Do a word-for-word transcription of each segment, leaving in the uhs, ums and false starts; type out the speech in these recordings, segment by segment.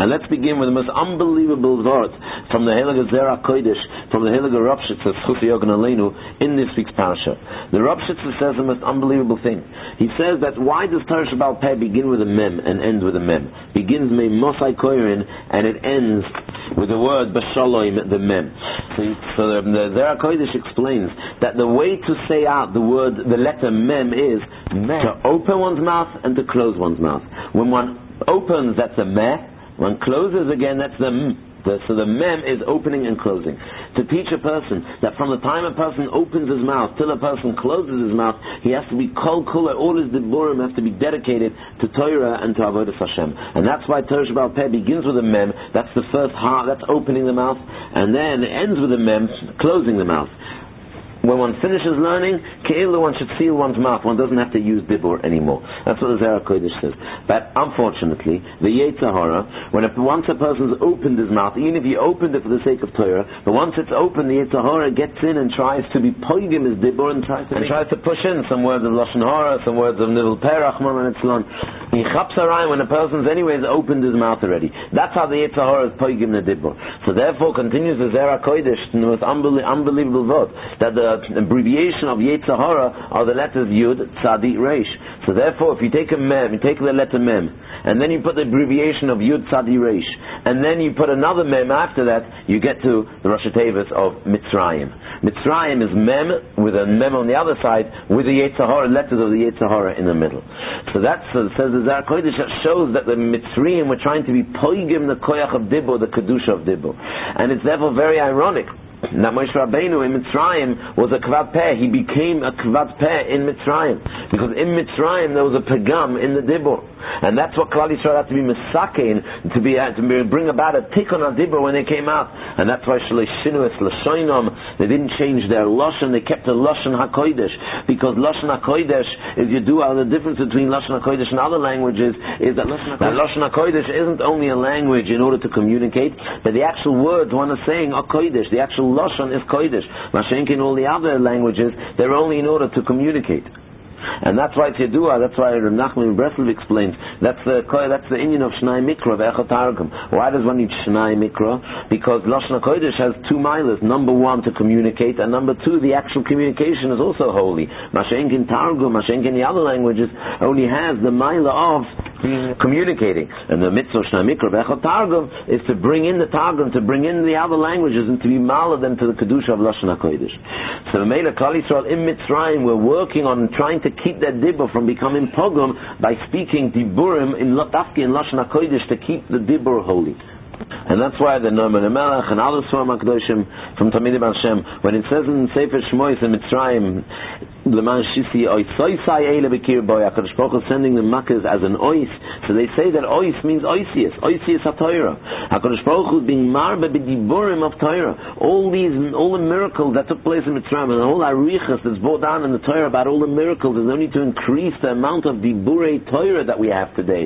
And let's begin with the most unbelievable word from the Heilige Zera Kodesh, from the Heilige Rav Shitzer, Schufi Yogan Aleinu, in this week's parasha. The Rav Shitzer says the most unbelievable thing. He says that why does Torah Shabbal Peh begin with a mem and end with a mem? Begins me Mosai Koirin and it ends with the word B'Shalom, the mem. So, so the, the Zera Kodesh explains that the way to say out the word, the letter mem is meh, to open one's mouth and to close one's mouth. When one opens, that's a meh. One closes again, that's the m. The, so the mem is opening and closing. To teach a person that from the time a person opens his mouth till a person closes his mouth, he has to be kol kula, all his diburim have to be dedicated to Torah and to Avodas Hashem. And that's why Torah Shabbal Peh begins with a mem, that's the first ha, that's opening the mouth, and then ends with a mem, closing the mouth. When one finishes learning, Ke'ilu, one should seal one's mouth. One doesn't have to use dibur anymore. That's what the Zera Kodesh says. But unfortunately, the Yetzer Hara, when a, once a person's opened his mouth, even if he opened it for the sake of Torah, but once it's open, the Yetzer Hara gets in and tries to be poigim his dibur and tries to and tries to push in some words of Lashon Hara, some words of Nivel Perach, and so on. He chaps around when a person's anyways opened his mouth already. That's how the Yetzer Hara is poigim the dibur. So therefore, continues the Zera Kodesh, the most unbelie- unbelievable word, that the abbreviation of Yetzer Hara are the letters Yud, Tzadi, Reish. So therefore, if you take a mem, you take the letter mem, and then you put the abbreviation of Yud, Tzadi, Reish, and then you put another mem after that, you get to the Rosh Tevis of Mitzrayim. Mitzrayim is mem with a mem on the other side, with the Yetzer Hara, letters of the Yetzer Hara in the middle. So that uh, says the Zera Kodesh, that shows that the Mitzrayim were trying to be poigim the koyach of Dibur, the kedusha of Dibur, and it's therefore very ironic that Moshe Rabbeinu in Mitzrayim was a Kvad Peh. He became a Kvad Peh in Mitzrayim, because in Mitzrayim there was a Pegam in the Dibur, and that's what Klal Yisrael had to be Mesakein, to be uh, to be, bring about a Tikkun of Dibur when they came out, and that's why Shalei Shinu Es Lashonom, they didn't change their Lashon, they kept the Lashon HaKodesh, because Lashon HaKodesh is Yedua. The difference between Lashon HaKodesh and other languages is that Lashon HaKodesh, Lashon HaKodesh isn't only a language in order to communicate, but the actual words one is saying are Kodesh, the actual Lashon is Kodesh. Mashenkin, all the other languages, they're only in order to communicate. And that's why it's Yedua, that's why Reb Nachman Breslov explains, that's the that's the Inyan of Shnai Mikra, Ve'echot Targum. Why does one need Shnai Mikra? Because Lashon HaKodesh has two milas. Number one, to communicate, and number two, the actual communication is also holy. Mashenkin Targum, Mashenkin the other languages, only has the mila of communicating. And the mitzvah Shnai Mikra, Ve'echot Targum, is to bring in the Targum, to bring in the other languages, and to be mala them to the Kedusha of Lashon HaKodesh. So the Meila Klal Yisrael in Mitzrayim were working on trying to keep that dibur from becoming pogrom by speaking diburim in Lotafki and Lashon HaKodesh to keep the dibur holy. And that's why the Noman HaMelech and other Sforim HaKadoshim from Talmidei Hashem, when it says in Sefer Shmois in Mitzrayim, L'man Shisi Oisoisai Eile Bekir Boy, HaKadosh Baruch Hu sending the Makkahs as an ois, so they say that ois means oisius, oisius HaTorah. HaKadosh Baruch Hu being marbe b'diburim of Torah. All these, all the miracles that took place in Mitzrayim, and the whole arichas that's brought down in the Torah about all the miracles is only to increase the amount of diburei Torah that we have today.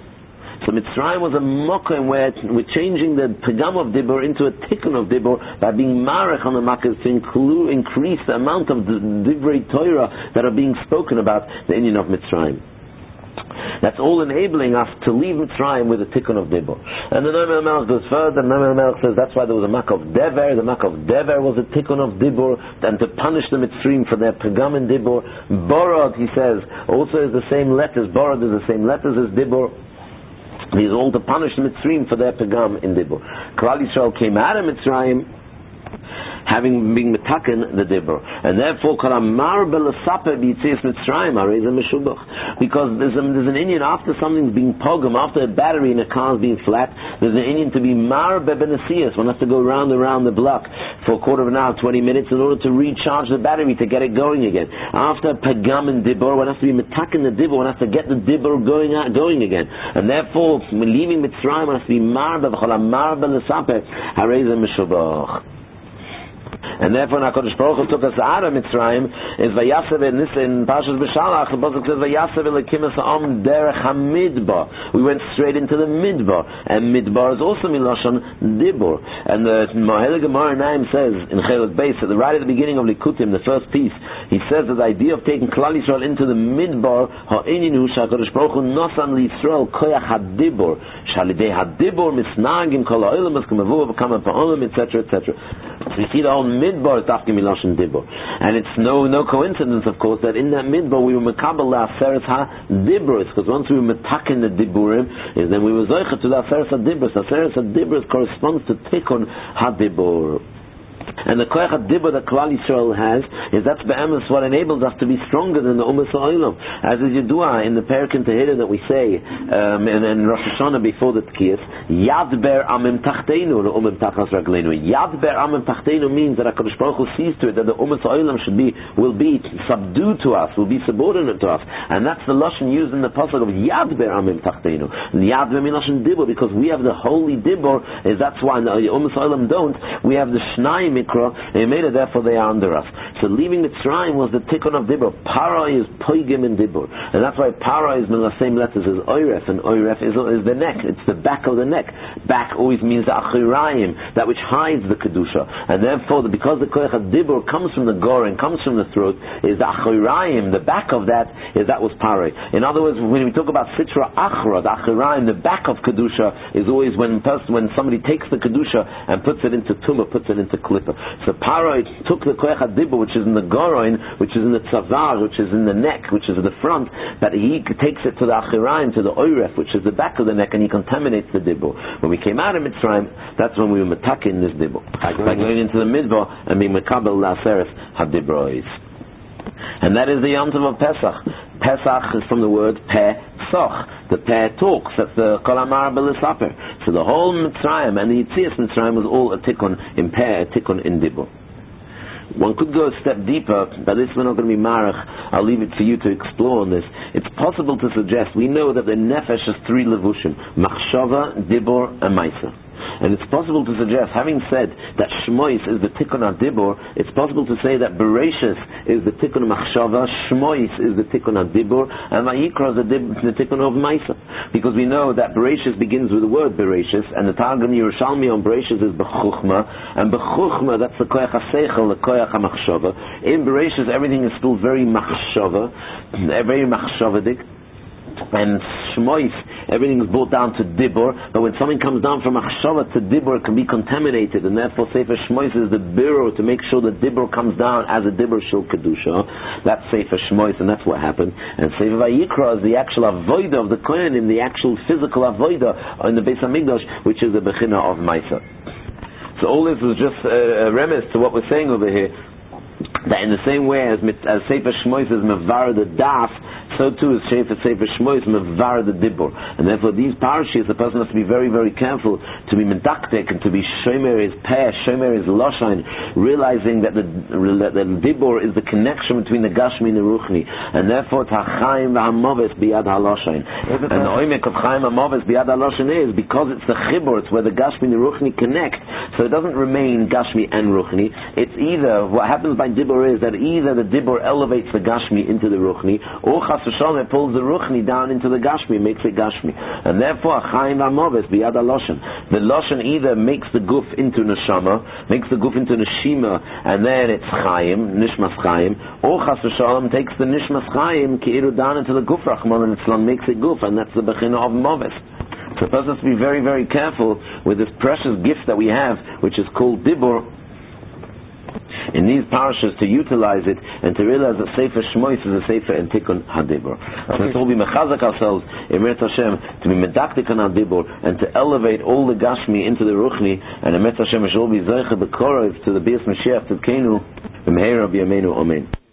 So Mitzrayim was a mokum where we're changing the pegam of dibur into a tikkun of dibur by being marech on the makkahs to include, increase the amount of the divrei Torah that are being spoken about the Inyan of Mitzrayim. That's all enabling us to leave Mitzrayim with a tikkun of dibur. And the Noman HaMelech goes further. The Noman HaMelech says that's why there was a mak of dever. The mak of dever was a tikkun of dibur, and to punish the Mitzrayim for their pegam and dibur. Borod, he says, also is the same letters. Borod is the same letters as dibur. These all to punish the Mitzrayim for their pegam in Dibur. Klal Yisrael came out of Mitzrayim having been metaken the dibur, and therefore kalamar belasaper b'yitzias Mitzrayim areza meshubach, because there's, a, there's an Inyan after something's being pogum, after a battery in a car is being flat, there's an Inyan to be mar bebenasias. One has to go round and round the block for a quarter of an hour, twenty minutes, in order to recharge the battery to get it going again. After pagam and dibur, one has to be metaken the dibur, one has to get the dibur going out, going again, and therefore when leaving Mitzrayim one has to be mar bechalamar belasaper areza meshubach. And therefore, HaKadosh Baruch Hu took us out of Mitzrayim, is Vayasev in this, in Parshas B'Shalach, the Pasuk says, Vayasev elekim es ha'am derech hamidbar. We went straight into the midbar. And midbar is also Milashon Dibur. And the Mohele Gemara Naim says, in Chelet Beis, at the right at the beginning of Likutim, the first piece, he says that the idea of taking Klal Yisrael into the midbar, ha'ininu sha'akadosh baruch hu nosan liYisrael koyach hadibur, shalidei hadibur misnagim kol ha'olam eskemevu v'kama pa'olam, et cetera, et cetera. So you see the whole midbar is Dafke Milashon Dibur. And it's no no coincidence, of course, that in that midbar we were mekabel la'aseres ha-dibur, because once we were metakin the diburim, is then we were zoicha to the aseres ha-dibur. So aseres ha-dibur corresponds to tikkun ha-dibur. And the koyach ha-dibur that Klal Yisrael has is that's be'emes what enables us to be stronger than the Ummah Ha'olam. As is Yedua in the Perek in Tehillah that we say um, and in Rosh Hashanah before the Tkiyas, Yad ber amim tachteinu le'umim tachas ragleinu. Yad ber amim tachteinu means that HaKadosh Baruch Hu sees to it that the Ummah Ha'olam should be will be subdued to us, will be subordinate to us, and that's the lashon used in the pasuk of Yad ber amim tachteinu. Yad ber milashon dibur, because we have the holy dibur, is that's why the Ummah Ha'olam don't. We have the Shnai Mikra, they made it, therefore they are under us. So leaving Mitzrayim was the tikkun of Dibur. Para is Poigim in Dibur. And that's why Para is in the same letters as Oiref, and Oiref is, is the neck. It's the back of the neck. Back always means the Achirayim, that which hides the Kedusha. And therefore, because the Koyach of Dibur comes from the gore and comes from the throat, is the Achirayim, the back of that, is that was Para. In other words, when we talk about Sitra Achra, the Achirayim, the back of Kedusha, is always when person, when somebody takes the Kedusha and puts it into Tumah, puts it into Klippa. So Paroi took the Koyach HaDibur, which is in the Goroin, which is in the Tzavar, which is in the neck, which is in the front, that he takes it to the Achirayim, to the Oiref, which is the back of the neck, and he contaminates the Dibur. When we came out of Mitzrayim, that's when we were metakin this Dibur. By going into the Midbar and being Mekabel La'aseres HaDibrois. And that is the Yom Tov of Pesach. Pesach is from the word Peh-Soch. The Peh talks. That's the Kol Amar B'Lisaper. So the whole Mitzrayim and the Yitzias Mitzrayim was all a tikkun in Peh, a tikkun in Dibur. One could go a step deeper, but this we're not going to be marach. I'll leave it to you to explore on this. It's possible to suggest, we know that the nefesh has three levushim: machshava, dibur, and maisa. And it's possible to suggest, having said that Shmois is the Tikkun HaDibur, it's possible to say that Bereshis is the Tikkun Machshava, Shmois is the Tikkun HaDibur, and Vayikra is the, the Tikkun of Maisa. Because we know that Bereshis begins with the word Bereshis, and the Targum Yerushalmi on Bereshis is B'chuchma, and B'chuchma, that's the Koyach HaSeichel, the Koyach HaMachshava. In Bereshis, everything is still very Machshava, very Machshavadik. And Shmois, everything is brought down to Dibur, but when something comes down from Achshava to Dibur, it can be contaminated, and therefore Sefer Shmois is the bureau to make sure that Dibur comes down as a Dibur Shil Kedusha. That's Sefer Shmois, and that's what happened. And Sefer Vayikra is the actual avoida of the Kohen, in the actual physical avoida in the Beis HaMikdash, which is the Bechina of Maisa. So all this was just a, a remiss to what we're saying over here, that in the same way as, as Sefer Shmois is Mevar the Daf, so too is Sefer Sefer Shmois Mevar the Dibur. And therefore these parashas, the person has to be very, very careful to be medaktek and to be Shomer is Peh, Shomer is Loshain, realizing that the, that the Dibur is the connection between the Gashmi and the Ruchni. And therefore T'chaim v'hamoves biyad haloshain. And the oimek of Chaim hamoves biyad haloshain is because it's the Chibur, it's where the Gashmi and the Ruchni connect. So it doesn't remain Gashmi and Ruchni. It's either, what happens by Dibur is that either the Dibur elevates the Gashmi into the Ruchni, or Chas v'Shalom it pulls the Ruchni down into the Gashmi, makes it Gashmi. And therefore, Chaim v'Amoves biyad HaLoshen. The Loshen either makes the Guf into Neshama, makes the Guf into Neshima, and then it's Chaim, Nishmas Chaim, or Chas v'Shalom takes the Nishmas Chaim, Ki'iru down into the Guf Rachman, and Tzlan makes it Guf, and that's the Bechina of Moves. So the person has to be very, very careful with this precious gift that we have, which is called Dibur, in these parashas, to utilize it and to realize that Sefer Shmois is a Sefer and Tikkun HaDibur. So let's all be mechazak ourselves, Emet Hashem, to be medaktik on HaDibur and to elevate all the Gashmi into the Ruchni, and Emet Hashem shall be Zeicha B'Korov to the Bias Mashiach Tzidkenu B'Meira B'Yameinu Amen.